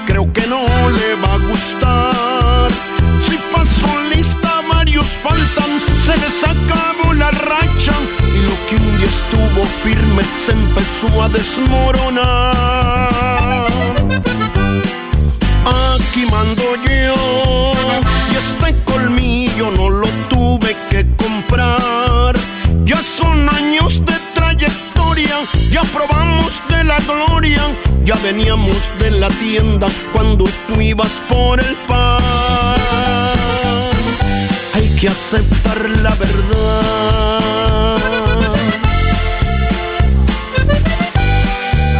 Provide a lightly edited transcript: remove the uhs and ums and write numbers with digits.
creo que no le va a gustar. Si pasó lista, varios faltan, se les acabó la racha y lo que un día estuvo firme se empezó a desmoronar. Aquí mando yo y este colmillo no lo tuve que comprar. Ya son años de trayectoria, ya probamos de la gloria, ya veníamos de la tienda cuando tú ibas por el pan. Hay que aceptar la verdad,